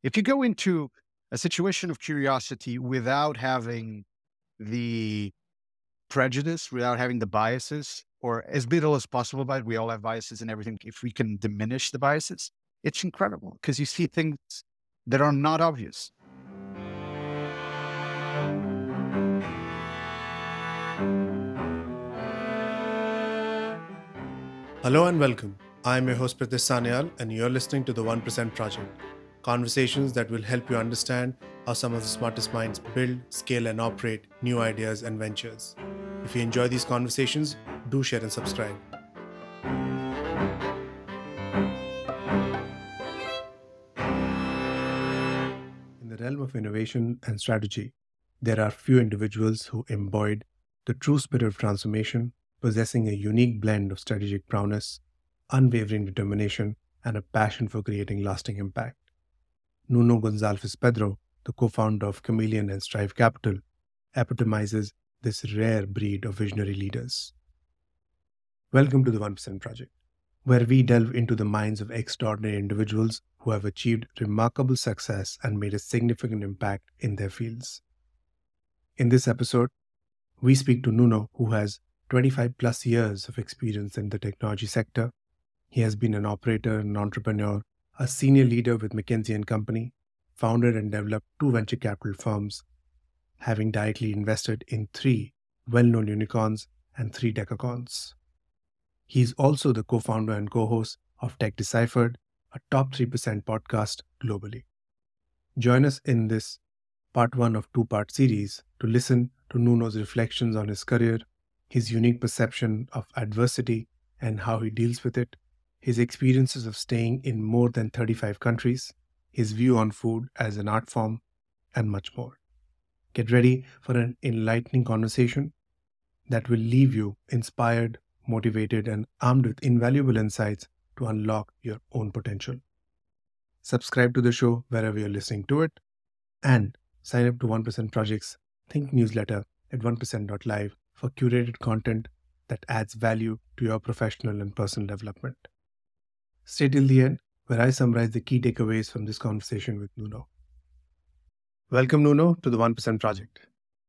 If you go into a situation of curiosity without having the prejudice, without having the biases, or as little as possible by it, we all have biases and everything. If we can diminish the biases, it's incredible because you see things that are not obvious. Hello and welcome. I'm your host Pritesh Sanyal and you're listening to the 1% Project. Conversations that will help you understand how some of the smartest minds build, scale and operate new ideas and ventures. If you enjoy these conversations, do share and subscribe. In the realm of innovation and strategy, there are few individuals who embodied the true spirit of transformation, possessing a unique blend of strategic prowess, unwavering determination, and a passion for creating lasting impact. Nuno Gonçalves Pedro, the co-founder of Chameleon and Strive Capital, epitomizes this rare breed of visionary leaders. Welcome to the 1% Project, where we delve into the minds of extraordinary individuals who have achieved remarkable success and made a significant impact in their fields. In this episode, we speak to Nuno, who has 25 plus years of experience in the technology sector. He has been an operator and entrepreneur, a senior leader with McKinsey & Company, founded and developed 2 venture capital firms, having directly invested in 3 well-known unicorns and 3 decacorns. He is also the co-founder and co-host of Tech Deciphered, a top 3% podcast globally. Join us in this part 1 of 2-part series to listen to Nuno's reflections on his career, his unique perception of adversity and how he deals with it, his experiences of staying in more than 35 countries, his view on food as an art form, and much more. Get ready for an enlightening conversation that will leave you inspired, motivated, and armed with invaluable insights to unlock your own potential. Subscribe to the show wherever you're listening to it, and sign up to 1% Project's Think newsletter at 1%.live for curated content that adds value to your professional and personal development. Stay till the end, where I summarize the key takeaways from this conversation with Nuno. Welcome, Nuno, to the 1% Project.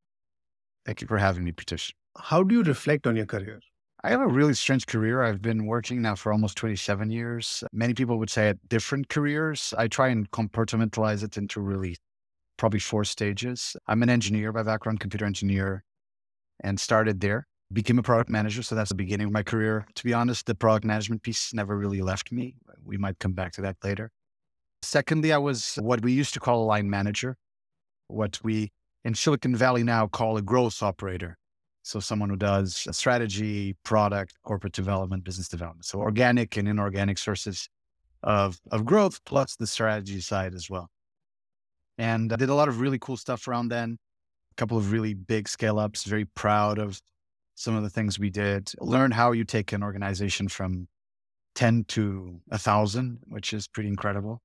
Thank you for having me, Pritesh. How do you reflect on your career? I have a really strange career. I've been working now for almost 27 years. Many people would say at different careers. I try and compartmentalize it into really probably 4 stages. I'm an engineer by background, computer engineer, and started there. Became a product manager, so that's the beginning of my career. To be honest, the product management piece never really left me. We might come back to that later. Secondly, I was what we used to call a line manager, what we in Silicon Valley now call a growth operator. So someone who does a strategy, product, corporate development, business development. So organic and inorganic sources of growth, plus the strategy side as well. And I did a lot of really cool stuff around then. A couple of really big scale ups, very proud of some of the things we did. Learn how you take an organization from 10 to 1,000, which is pretty incredible.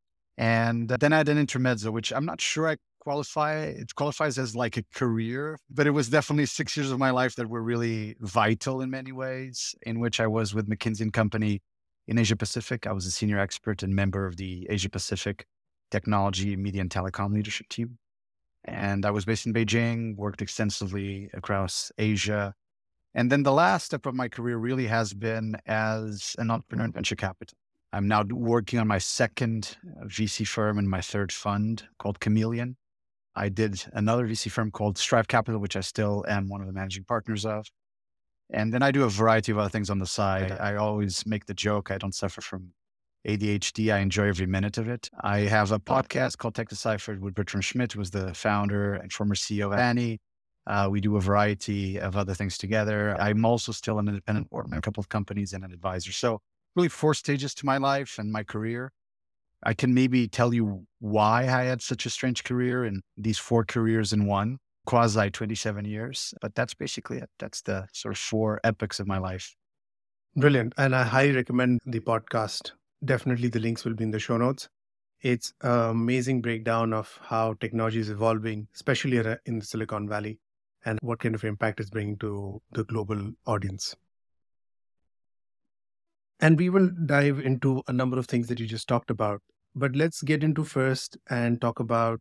And then I had an intermezzo, which I'm not sure it qualifies as like a career, but it was definitely 6 years of my life that were really vital in many ways, in which I was with McKinsey & Company in Asia Pacific. I was a senior expert and member of the Asia Pacific Technology, Media and Telecom leadership team. And I was based in Beijing, worked extensively across Asia. And then the last step of my career really has been as an entrepreneur in venture capital. I'm now working on my 2nd VC firm and my 3rd fund called Chameleon. I did another VC firm called Strive Capital, which I still am one of the managing partners of. And then I do a variety of other things on the side. I always make the joke, I don't suffer from ADHD. I enjoy every minute of it. I have a podcast called Tech Deciphered with Bertrand Schmidt, who was the founder and former CEO of Annie. We do a variety of other things together. I'm also still an independent board member, a couple of companies and an advisor. So really 4 stages to my life and my career. I can maybe tell you why I had such a strange career and these 4 careers in one, quasi 27 years. But that's basically it. That's the sort of 4 epochs of my life. Brilliant. And I highly recommend the podcast. Definitely the links will be in the show notes. It's an amazing breakdown of how technology is evolving, especially in Silicon Valley, and what kind of impact it's bringing to the global audience. And we will dive into a number of things that you just talked about. But let's get into first and talk about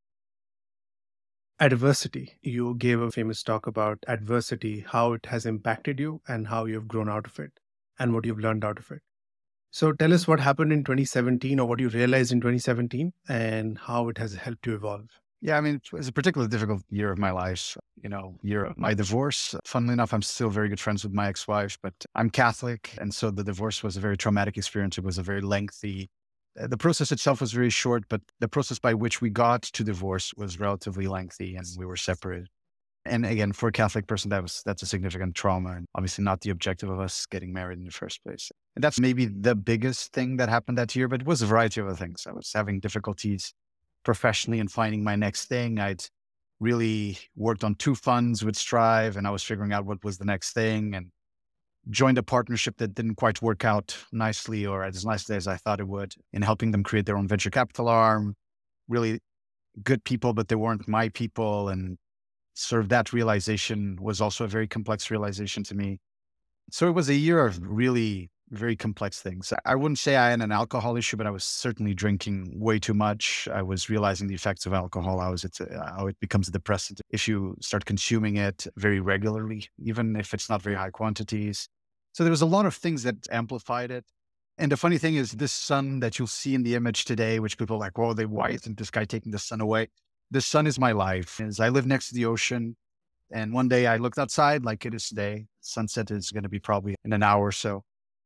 adversity. You gave a famous talk about adversity, how it has impacted you and how you've grown out of it and what you've learned out of it. So tell us what happened in 2017 or what you realized in 2017 and how it has helped you evolve. Yeah, I mean, it was a particularly difficult year of my life, year of my divorce. Funnily enough, I'm still very good friends with my ex-wife, but I'm Catholic. And so the divorce was a very traumatic experience. It was a very lengthy, the process itself was very short, but the process by which we got to divorce was relatively lengthy and we were separated. And again, for a Catholic person, that's a significant trauma and obviously not the objective of us getting married in the first place. And that's maybe the biggest thing that happened that year, but it was a variety of other things. I was having difficulties professionally and finding my next thing. I'd really worked on 2 funds with Strive and I was figuring out what was the next thing and joined a partnership that didn't quite work out nicely or as nicely as I thought it would in helping them create their own venture capital arm. Really good people, but they weren't my people. And sort of that realization was also a very complex realization to me. So it was a year of really very complex things. I wouldn't say I had an alcohol issue, but I was certainly drinking way too much. I was realizing the effects of alcohol, how it becomes a depressant if you start consuming it very regularly, even if it's not very high quantities. So there was a lot of things that amplified it. And the funny thing is this sun that you'll see in the image today, which people are like, whoa, why isn't this guy taking the sun away? The sun is my life. As I live next to the ocean. And one day I looked outside like it is today. Sunset is going to be probably in an hour or so.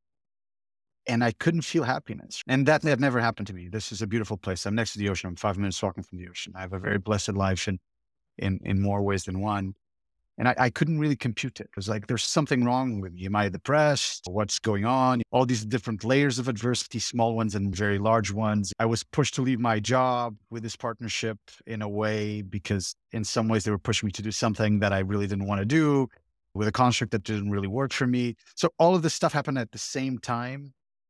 And I couldn't feel happiness. And that had never happened to me. This is a beautiful place. I'm next to the ocean. I'm 5 minutes walking from the ocean. I have a very blessed life in more ways than one. And I couldn't really compute it. It was like, there's something wrong with me. Am I depressed? What's going on? All these different layers of adversity, small ones and very large ones. I was pushed to leave my job with this partnership in a way, because in some ways they were pushing me to do something that I really didn't want to do with a construct that didn't really work for me. So all of this stuff happened at the same time.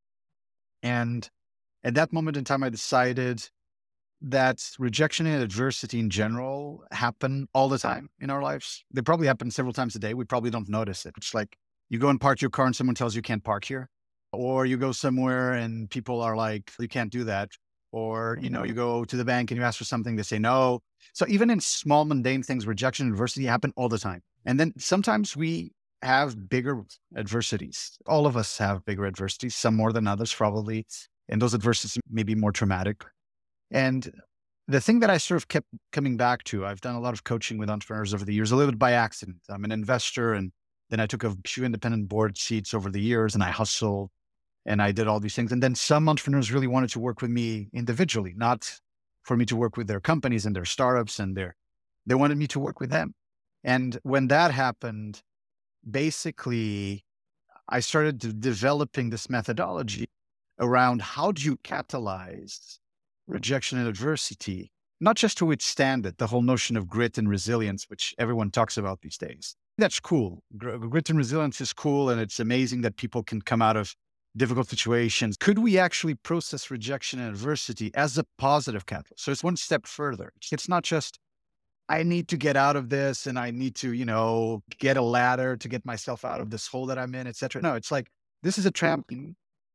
And at that moment in time, I decided that rejection and adversity in general happen all the time in our lives. They probably happen several times a day. We probably don't notice it. It's like you go and park your car and someone tells you can't park here. Or you go somewhere and people are like, you can't do that. Or, you go to the bank and you ask for something, they say no. So even in small mundane things, rejection and adversity happen all the time. And then sometimes we have bigger adversities. All of us have bigger adversities, some more than others probably. And those adversities may be more traumatic. And the thing that I sort of kept coming back to, I've done a lot of coaching with entrepreneurs over the years, a little bit by accident. I'm an investor, and then I took a few independent board seats over the years and I hustled and I did all these things. And then some entrepreneurs really wanted to work with me individually, not for me to work with their companies and their startups they wanted me to work with them. And when that happened, basically, I started developing this methodology around how do you catalyze rejection and adversity, not just to withstand it, the whole notion of grit and resilience, which everyone talks about these days. That's cool. Grit and resilience is cool. And it's amazing that people can come out of difficult situations. Could we actually process rejection and adversity as a positive catalyst? So it's one step further. It's not just, I need to get out of this and I need to, get a ladder to get myself out of this hole that I'm in, et cetera. No, it's like, this is a trampoline.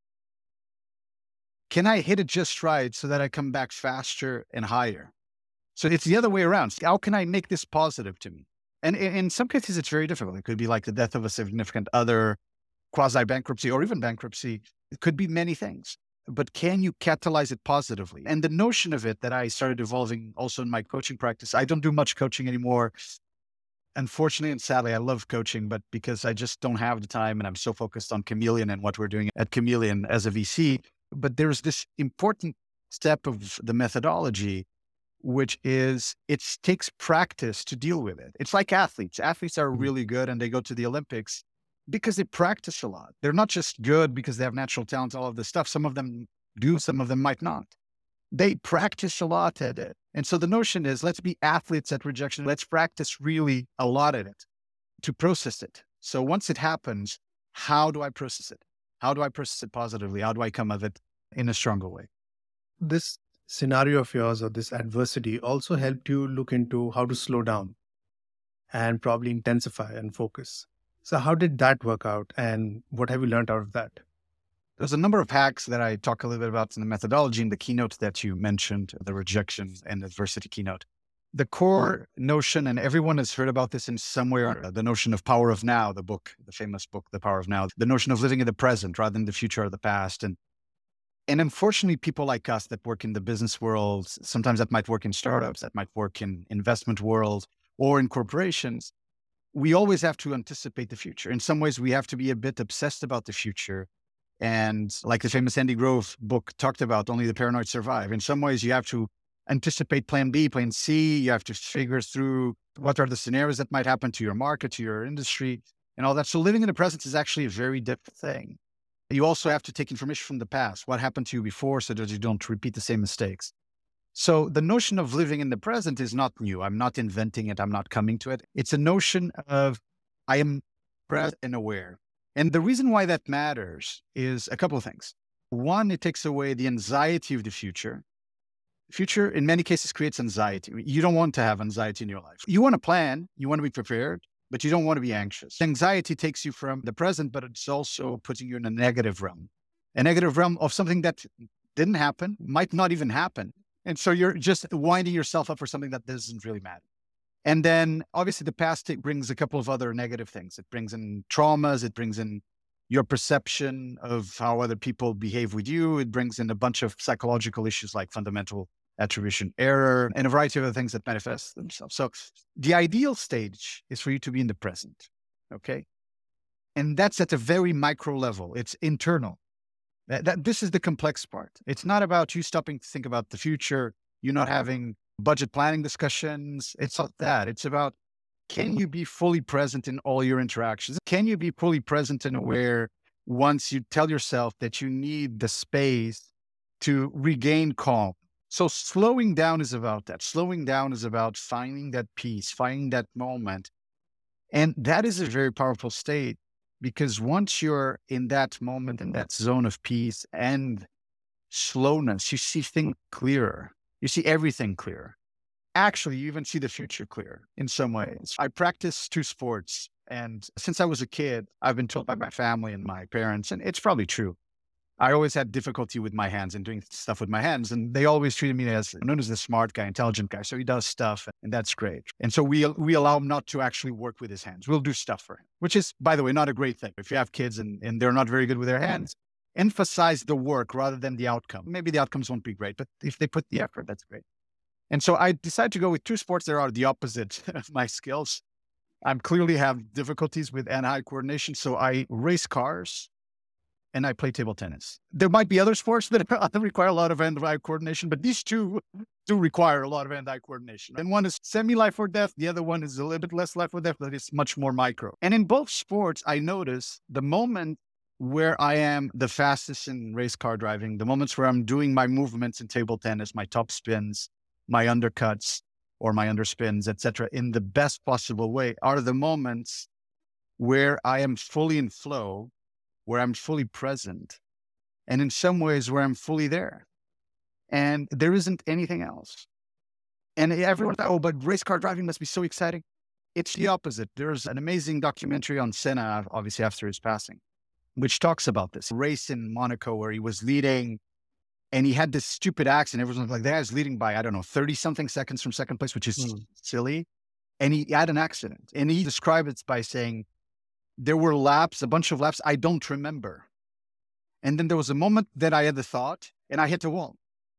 Can I hit it just right so that I come back faster and higher? So it's the other way around. How can I make this positive to me? And in some cases, it's very difficult. It could be like the death of a significant other, quasi-bankruptcy, or even bankruptcy. It could be many things. But can you catalyze it positively? And the notion of it that I started evolving also in my coaching practice, I don't do much coaching anymore. Unfortunately and sadly, I love coaching, but because I just don't have the time and I'm so focused on Chameleon and what we're doing at Chameleon as a VC. But there's this important step of the methodology, which is it takes practice to deal with it. It's like athletes. Athletes are really good and they go to the Olympics because they practice a lot. They're not just good because they have natural talent, all of this stuff. Some of them do, some of them might not. They practice a lot at it. And so the notion is, let's be athletes at rejection. Let's practice really a lot at it to process it. So once it happens, how do I process it? How do I process it positively? How do I come of it in a stronger way? This scenario of yours or this adversity also helped you look into how to slow down and probably intensify and focus. So how did that work out and what have you learned out of that? There's a number of hacks that I talk a little bit about in the methodology in the keynote that you mentioned, the rejection and adversity keynote. The core notion, and everyone has heard about this in some way, or the notion of Power of Now, the book, the famous book, The Power of Now, the notion of living in the present rather than the future or the past. And unfortunately, people like us that work in the business world, sometimes that might work in startups, that might work in investment world or in corporations, we always have to anticipate the future. In some ways, we have to be a bit obsessed about the future. And like the famous Andy Grove book talked about, only the paranoid survive. In some ways, you have to anticipate plan B, plan C. You have to figure through what are the scenarios that might happen to your market, to your industry, and all that. So living in the present is actually a very different thing. You also have to take information from the past, what happened to you before, so that you don't repeat the same mistakes. So the notion of living in the present is not new. I'm not inventing it. I'm not coming to it. It's a notion of I am present and aware. And the reason why that matters is a couple of things. One, it takes away the anxiety of the future. Future, in many cases, creates anxiety. You don't want to have anxiety in your life. You want to plan, you want to be prepared, but you don't want to be anxious. Anxiety takes you from the present, but it's also putting you in a negative realm of something that didn't happen, might not even happen. And so you're just winding yourself up for something that doesn't really matter. And then obviously the past, it brings a couple of other negative things. It brings in traumas. It brings in your perception of how other people behave with you. It brings in a bunch of psychological issues like fundamental attribution error and a variety of other things that manifest themselves. So the ideal stage is for you to be in the present. Okay. And that's at a very micro level. It's internal. This is the complex part. It's not about you stopping to think about the future. You're not having budget planning discussions. It's not that. It's about, can you be fully present in all your interactions? Can you be fully present and aware once you tell yourself that you need the space to regain calm? So slowing down is about that. Slowing down is about finding that peace, finding that moment. And that is a very powerful state, because once you're in that moment, in that zone of peace and slowness, you see things clearer. You see everything clearer. Actually, you even see the future clear in some ways. I practice two sports. And since I was a kid, I've been told by my family and my parents, and it's probably true, I always had difficulty with my hands and doing stuff with my hands. And they always treated me as known as the smart guy, intelligent guy. So he does stuff, and that's great. And so we allow him not to actually work with his hands. We'll do stuff for him, which is, by the way, not a great thing. If you have kids and they're not very good with their hands, emphasize the work rather than the outcome. Maybe the outcomes won't be great, but if they put the effort, that's great. And so I decided to go with two sports that are the opposite of my skills. I clearly have difficulties with hand-eye coordination. So I race cars and I play table tennis. There might be other sports that require a lot of hand-eye coordination, but these two do require a lot of hand-eye coordination. And one is semi-life or death. The other one is a little bit less life or death, but it's much more micro. And in both sports, I notice the moment where I am the fastest in race car driving, the moments where I'm doing my movements in table tennis, my top spins, my undercuts or my underspins, etc., in the best possible way, are the moments where I am fully in flow, where I'm fully present, and in some ways where I'm fully there. And there isn't anything else. And everyone thought, oh, but race car driving must be so exciting. It's the opposite. There's an amazing documentary on Senna, obviously after his passing, which talks about this race in Monaco where he was leading and he had this stupid accident. Everyone was like, that guy's leading by, 30 something seconds from second place, which is silly. And he had an accident. And he described it by saying, there were laps, a bunch of laps I don't remember. And then there was a moment that I had the thought and I hit the wall.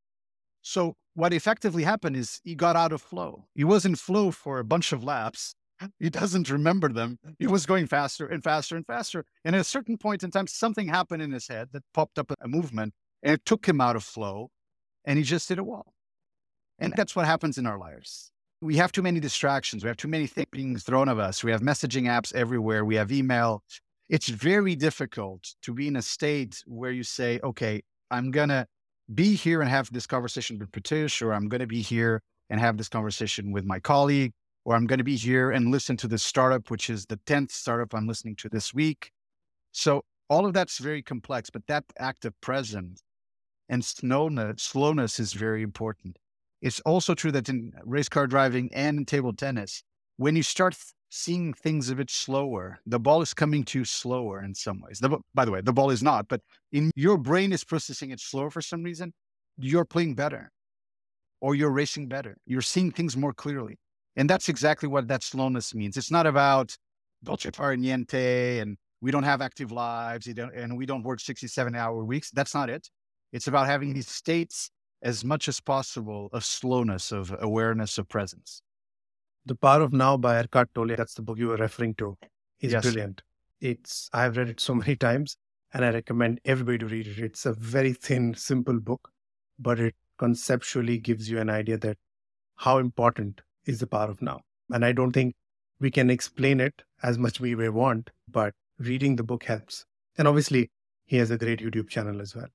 So what effectively happened is he got out of flow. He was in flow for a bunch of laps. He doesn't remember them. He was going faster and faster and faster. And at a certain point in time, something happened in his head that popped up a movement and it took him out of flow and he just hit a wall. And that's what happens in our lives. We have too many distractions. We have too many things being thrown at us. We have messaging apps everywhere. We have email. It's very difficult to be in a state where you say, okay, I'm going to be here and have this conversation with Pratish, or I'm going to be here and have this conversation with my colleague, or I'm going to be here and listen to this startup, which is the 10th startup I'm listening to this week. So all of that's very complex, but that act of presence and slowness is very important. It's also true that in race car driving and in table tennis, when you start seeing things a bit slower. The ball is coming to you slower in some ways. By the way, the ball is not, but in your brain is processing it slower for some reason. You're playing better or you're racing better. You're seeing things more clearly. And that's exactly what that slowness means. It's not about dolce far niente and we don't have active lives and we don't work 67-hour weeks. That's not it. It's about having these states as much as possible of slowness, of awareness, of presence. The Power of Now by Eckhart Tolle, that's the book you were referring to, is Yes. brilliant. I've read it so many times and I recommend everybody to read it. It's a very thin, simple book, but it conceptually gives you an idea that how important is the power of now. And I don't think we can explain it as much we may want, but reading the book helps. And obviously, he has a great YouTube channel as well.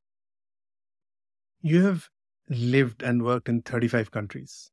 You have lived and worked in 35 countries,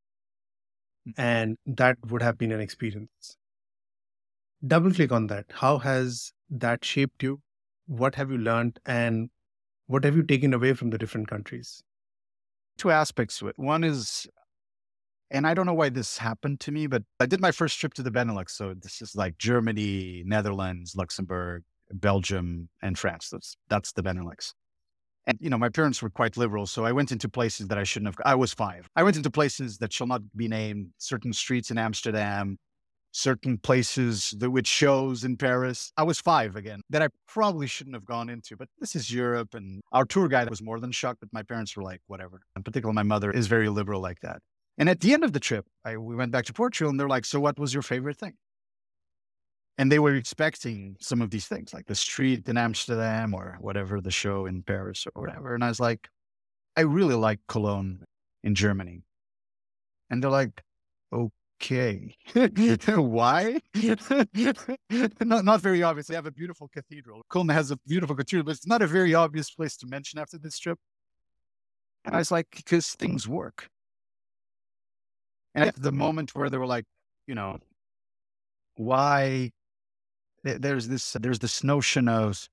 and that would have been an experience. Double click on that. How has that shaped you? What have you learned? And what have you taken away from the different countries? Two aspects to it. One is, and I don't know why this happened to me, but I did my first trip to the Benelux. So this is like Germany, Netherlands, Luxembourg, Belgium, and France. That's the Benelux. And, my parents were quite liberal. So I went into places that I shouldn't have. I was 5. I went into places that shall not be named, certain streets in Amsterdam, certain places with shows in Paris. I was 5 again, that I probably shouldn't have gone into, but this is Europe. And our tour guide was more than shocked, but my parents were like, whatever. In particular, my mother is very liberal like that. And at the end of the trip, we went back to Portugal and they're like, so what was your favorite thing? And they were expecting some of these things, like the street in Amsterdam or whatever, the show in Paris or whatever. And I was like, I really like Cologne in Germany. And they're like, okay, why? Not very obvious. They have a beautiful cathedral. Cologne has a beautiful cathedral, but it's not a very obvious place to mention after this trip. And I was like, because things work. And at the moment where they were like, why? There's this notion of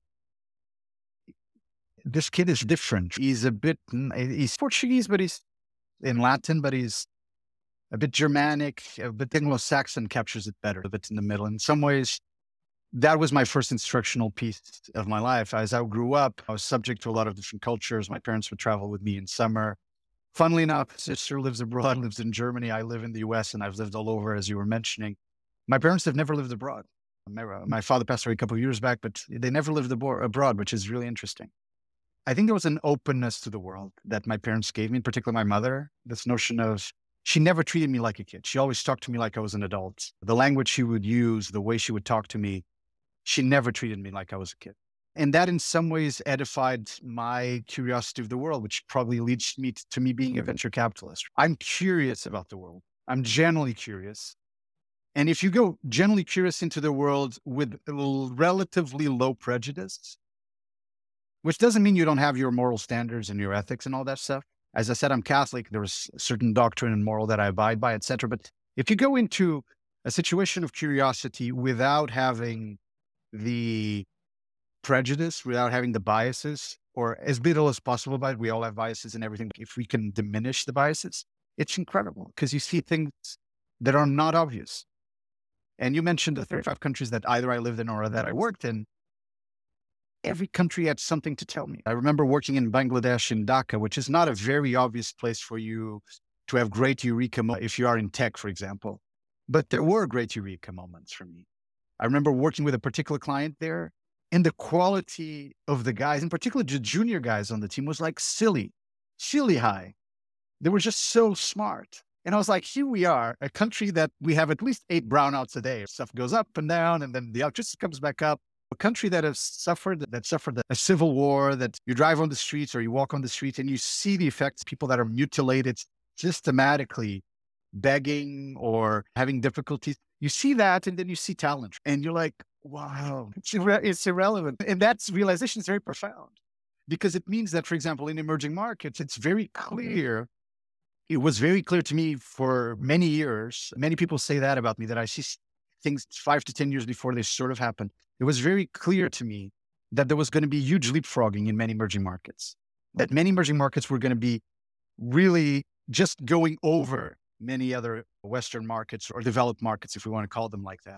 this kid is different. He's Portuguese, but he's in Latin, but he's a bit Germanic, a bit Anglo-Saxon captures it better, a bit in the middle. In some ways, that was my first instructional piece of my life. As I grew up, I was subject to a lot of different cultures. My parents would travel with me in summer. Funnily enough, sister lives abroad, lives in Germany. I live in the US and I've lived all over, as you were mentioning. My parents have never lived abroad. My father passed away a couple of years back, but they never lived abroad, which is really interesting. I think there was an openness to the world that my parents gave me, in particular my mother, this notion of, she never treated me like a kid. She always talked to me like I was an adult. The language she would use, the way she would talk to me, she never treated me like I was a kid. And that in some ways edified my curiosity of the world, which probably leads me to me being a venture capitalist. I'm curious about the world. I'm generally curious. And if you go generally curious into the world with relatively low prejudice, which doesn't mean you don't have your moral standards and your ethics and all that stuff. As I said, I'm Catholic. There's a certain doctrine and moral that I abide by, etc. But if you go into a situation of curiosity without having the prejudice, without having the biases, or as little as possible about it, we all have biases and everything. If we can diminish the biases, it's incredible because you see things that are not obvious. And you mentioned the 35 countries that either I lived in or that I worked in. Every country had something to tell me. I remember working in Bangladesh in Dhaka, which is not a very obvious place for you to have great eureka if you are in tech, for example. But there were great eureka moments for me. I remember working with a particular client there, and the quality of the guys, in particular the junior guys on the team, was like silly high. They were just so smart. And I was like, here we are, a country that we have at least 8 brownouts a day. Stuff goes up and down, and then the electricity comes back up. A country that has suffered a civil war, that you drive on the streets or you walk on the street and you see the effects, people that are mutilated systematically, begging or having difficulties. You see that, and then you see talent. And you're like, wow, it's irrelevant. And that realization is very profound because it means that, for example, in emerging markets, it's very clear. It was very clear to me for many years. Many people say that about me, that I see things 5 to 10 years before they sort of happen. It was very clear to me that there was going to be huge leapfrogging in many emerging markets, that many emerging markets were going to be really just going over many other Western markets or developed markets, if we want to call them like that.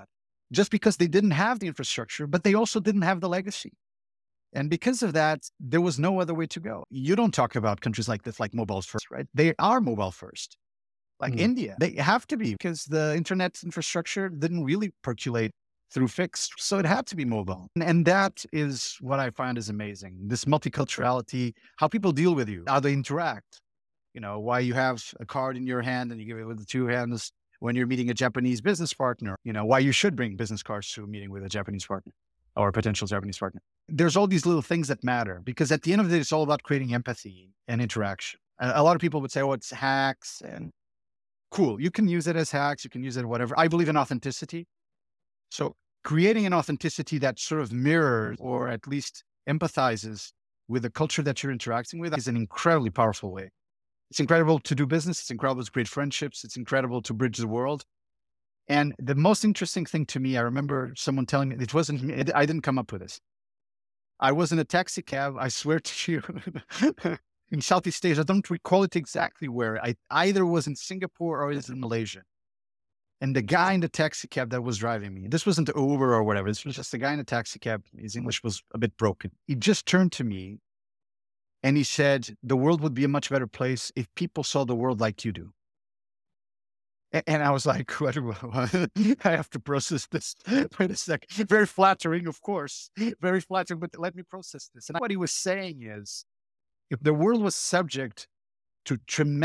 just because they didn't have the infrastructure, but they also didn't have the legacy. And because of that, there was no other way to go. You don't talk about countries like this, like mobile first, right? They are mobile first. Like India, they have to be because the internet infrastructure didn't really percolate through fixed. So it had to be mobile. And that is what I find is amazing. This multiculturality, how people deal with you, how they interact, why you have a card in your hand and you give it with the two hands when you're meeting a Japanese business partner, why you should bring business cards to a meeting with a Japanese partner or a potential Japanese partner. There's all these little things that matter because at the end of the day, it's all about creating empathy and interaction. A lot of people would say, oh, it's hacks and cool. You can use it as hacks. You can use it whatever. I believe in authenticity. So creating an authenticity that sort of mirrors or at least empathizes with the culture that you're interacting with is an incredibly powerful way. It's incredible to do business. It's incredible to create friendships. It's incredible to bridge the world. And the most interesting thing to me, I remember someone telling me, I didn't come up with this. I was in a taxi cab, I swear to you, in Southeast Asia. I don't recall it exactly where. I either was in Singapore or it was in Malaysia. And the guy in the taxi cab that was driving me, this wasn't Uber or whatever. This was just the guy in the taxi cab. His English was a bit broken. He just turned to me and he said, the world would be a much better place if people saw the world like you do. And I was like, what? I have to process this. Wait a second. Very flattering, of course. Very flattering, but let me process this. And what he was saying is, if the world was subject to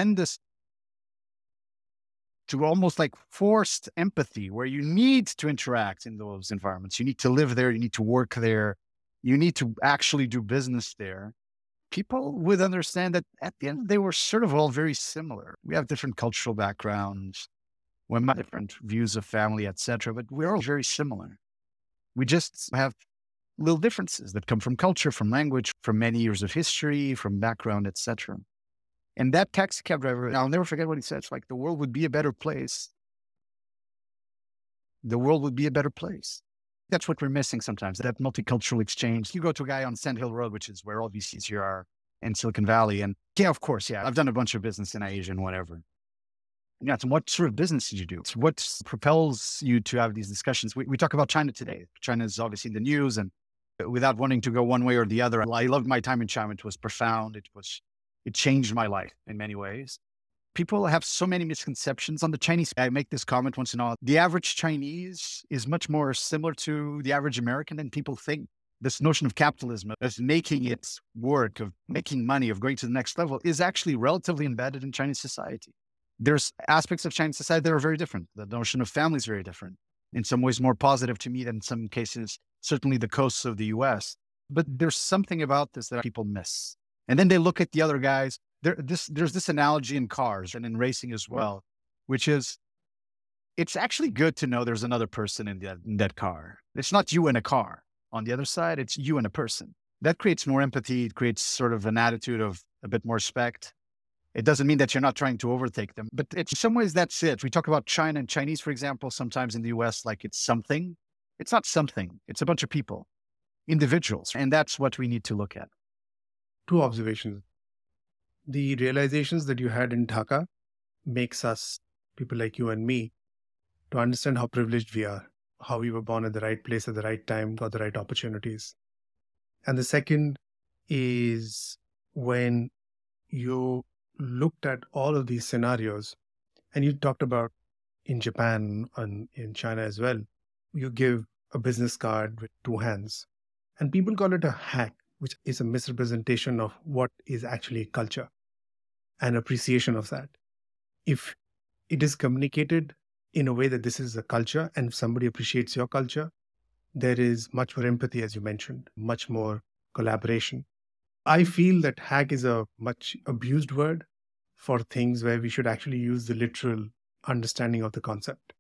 almost like forced empathy, where you need to interact in those environments, you need to live there, you need to work there, you need to actually do business there, people would understand that at the end, they were sort of all very similar. We have different cultural backgrounds, we have different views of family, etc., but we're all very similar. We just have little differences that come from culture, from language, from many years of history, from background, etc. And that taxi cab driver, I'll never forget what he said. It's like, the world would be a better place. The world would be a better place. That's what we're missing sometimes, that multicultural exchange. You go to a guy on Sand Hill Road, which is where all VCs here are, in Silicon Valley. And yeah, of course, yeah, I've done a bunch of business in Asia and whatever. Yeah, so what sort of business did you do? So what propels you to have these discussions? We talk about China today. China is obviously in the news, and without wanting to go one way or the other, I loved my time in China. It was profound. It changed my life in many ways. People have so many misconceptions on the Chinese. I make this comment once in a while. The average Chinese is much more similar to the average American than people think. This notion of capitalism, of making it work, of making money, of going to the next level is actually relatively embedded in Chinese society. There's aspects of Chinese society that are very different. The notion of family is very different. In some ways more positive to me than in some cases, certainly the coasts of the US. But there's something about this that people miss. And then they look at the other guys. There's this analogy in cars and in racing as well, which is, it's actually good to know there's another person in that car. It's not you in a car. On the other side, it's you and a person. That creates more empathy. It creates sort of an attitude of a bit more respect. It doesn't mean that you're not trying to overtake them, but in some ways, that's it. We talk about China and Chinese, for example, sometimes in the US, like it's something. It's not something. It's a bunch of people, individuals. And that's what we need to look at. Two observations. The realizations that you had in Dhaka makes us, people like you and me, to understand how privileged we are, how we were born at the right place at the right time, got the right opportunities. And the second is when you looked at all of these scenarios, and you talked about in Japan and in China as well, you give a business card with two hands. And people call it a hack, which is a misrepresentation of what is actually culture and appreciation of that. If it is communicated in a way that this is a culture, and if somebody appreciates your culture, there is much more empathy, as you mentioned, much more collaboration. I feel that hack is a much abused word for things where we should actually use the literal understanding of the concept.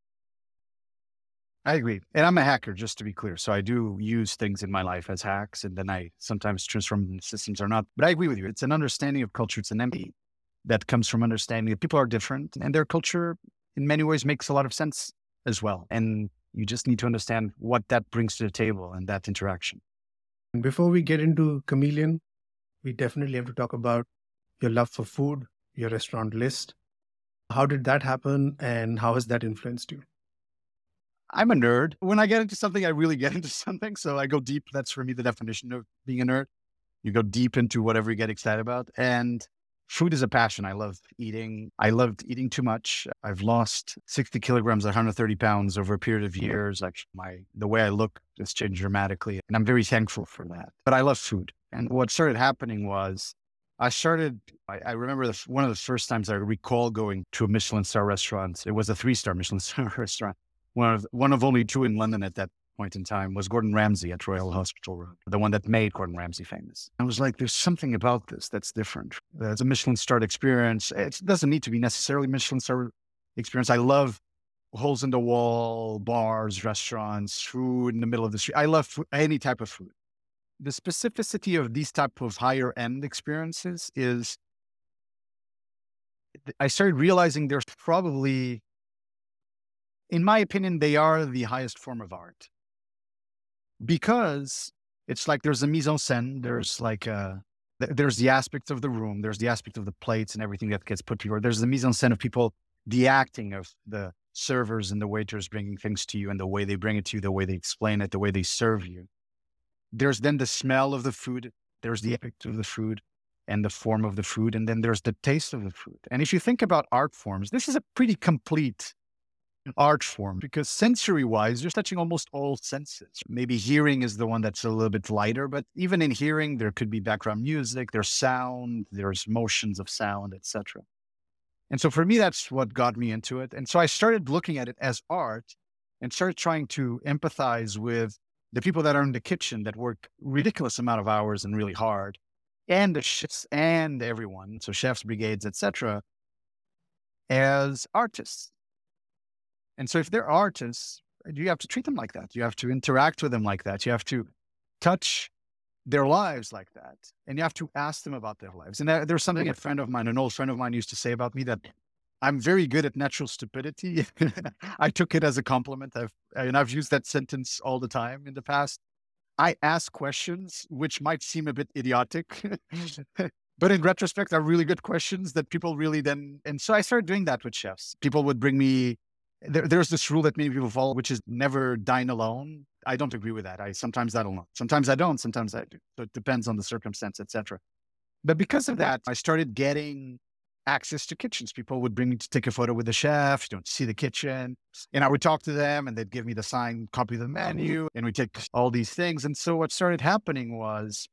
I agree. And I'm a hacker, just to be clear. So I do use things in my life as hacks, and then I sometimes transform them systems or not. But I agree with you. It's an understanding of culture. It's an empathy that comes from understanding that people are different, and their culture in many ways makes a lot of sense as well. And you just need to understand what that brings to the table and that interaction. And before we get into Chameleon, we definitely have to talk about your love for food, your restaurant list. How did that happen, and how has that influenced you? I'm a nerd. When I get into something, I really get into something. So I go deep. That's for me the definition of being a nerd. You go deep into whatever you get excited about. And food is a passion. I love eating. I loved eating too much. I've lost 60 kilograms, 130 pounds over a period of years. The way I look has changed dramatically. And I'm very thankful for that. But I love food. And what started happening was I remember one of the first times I recall going to a Michelin star restaurant. It was a 3-star Michelin star restaurant. One of only 2 in London at that point in time was Gordon Ramsay at Royal Hospital Road, the one that made Gordon Ramsay famous. I was like, there's something about this that's different. It's a Michelin starred experience. It doesn't need to be necessarily Michelin star experience. I love holes in the wall, bars, restaurants, food in the middle of the street. I love food, any type of food. The specificity of these type of higher end experiences is I started realizing there's probably, in my opinion, they are the highest form of art. Because it's like there's a mise en scène, there's the aspect of the room, there's the aspect of the plates and everything that gets put together. There's the mise en scène of people, the acting of the servers and the waiters bringing things to you and the way they bring it to you, the way they explain it, the way they serve you. There's then the smell of the food, there's the effect of the food and the form of the food, and then there's the taste of the food. And if you think about art forms, this is a pretty complete art form because sensory-wise, you're touching almost all senses. Maybe hearing is the one that's a little bit lighter, but even in hearing, there could be background music, there's sound, there's motions of sound, etc. And so for me, that's what got me into it. And so I started looking at it as art and started trying to empathize with the people that are in the kitchen that work ridiculous amount of hours and really hard, and the chefs and everyone, so chefs, brigades, etc., as artists. And so if they're artists, you have to treat them like that. You have to interact with them like that. You have to touch their lives like that. And you have to ask them about their lives. And there's something an old friend of mine used to say about me, that I'm very good at natural stupidity. I took it as a compliment. I've used that sentence all the time in the past. I ask questions which might seem a bit idiotic, but in retrospect are really good questions that people really then, and so I started doing that with chefs. People would bring me, there's this rule that many people follow, which is never dine alone. I don't agree with that. Sometimes I don't. Sometimes I don't. Sometimes I do. So it depends on the circumstance, etc. But because of that, I started getting access to kitchens. People would bring me to take a photo with the chef, see the kitchen, and I would talk to them and they'd give me the signed copy of the menu and we take all these things. And so what started happening was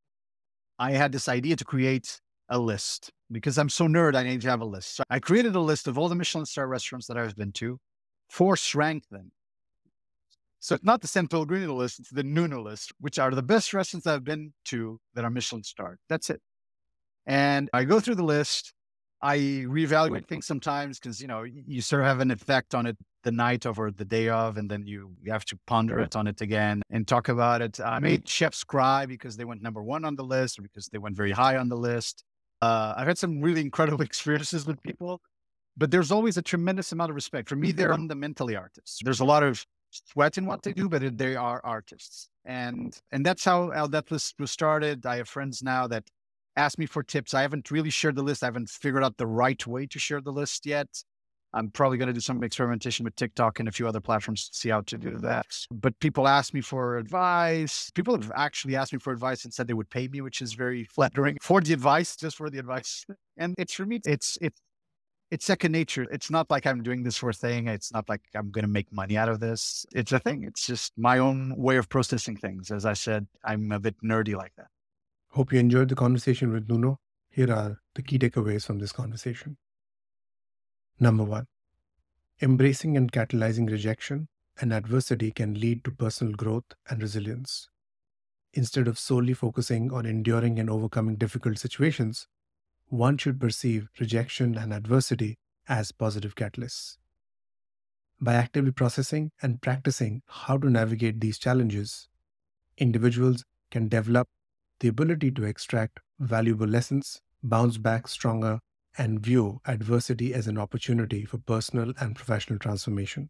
I had this idea to create a list because I'm so nerd. I need to have a list. So I created a list of all the Michelin star restaurants that I've been to, force ranked them. So it's not the San Pellegrino list, it's the Nuno list, which are the best restaurants I've been to that are Michelin starred. That's it. And I go through the list. I reevaluate things sometimes because, you sort of have an effect on it the night of or the day of, and then you have to ponder it on it again and talk about it. I made chefs cry because they went number 1 on the list or because they went very high on the list. I've had some really incredible experiences with people, but there's always a tremendous amount of respect. For me, they're fundamentally artists. There's a lot of sweat in what they do, but they are artists. And that's how that list was started. I have friends now that ask me for tips. I haven't really shared the list. I haven't figured out the right way to share the list yet. I'm probably going to do some experimentation with TikTok and a few other platforms to see how to do that. But people ask me for advice. People have actually asked me for advice and said they would pay me, which is very flattering for the advice, just for the advice. And it's for me, it's second nature. It's not like I'm doing this for a thing. It's not like I'm going to make money out of this. It's a thing. It's just my own way of processing things. As I said, I'm a bit nerdy like that. Hope you enjoyed the conversation with Nuno. Here are the key takeaways from this conversation. Number 1, embracing and catalyzing rejection and adversity can lead to personal growth and resilience. Instead of solely focusing on enduring and overcoming difficult situations, one should perceive rejection and adversity as positive catalysts. By actively processing and practicing how to navigate these challenges, individuals can develop the ability to extract valuable lessons, bounce back stronger, and view adversity as an opportunity for personal and professional transformation.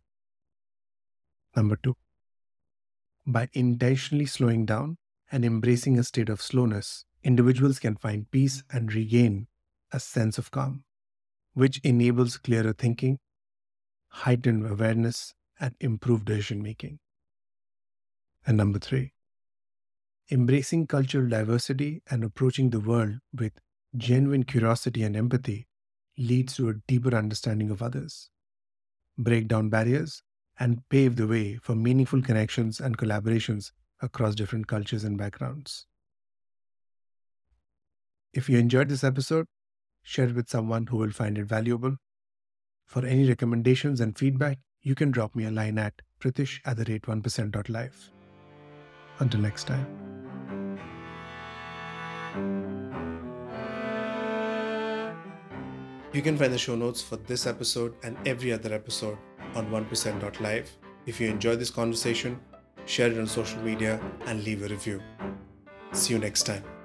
Number 2, by intentionally slowing down and embracing a state of slowness, individuals can find peace and regain a sense of calm, which enables clearer thinking, heightened awareness, and improve decision making. And number 3, embracing cultural diversity and approaching the world with genuine curiosity and empathy leads to a deeper understanding of others, break down barriers, and pave the way for meaningful connections and collaborations across different cultures and backgrounds. If you enjoyed this episode, share it with someone who will find it valuable. For any recommendations and feedback, you can drop me a line at pritish@1%.life. Until next time. You can find the show notes for this episode and every other episode on 1%.live. If you enjoyed this conversation, share it on social media and leave a review. See you next time.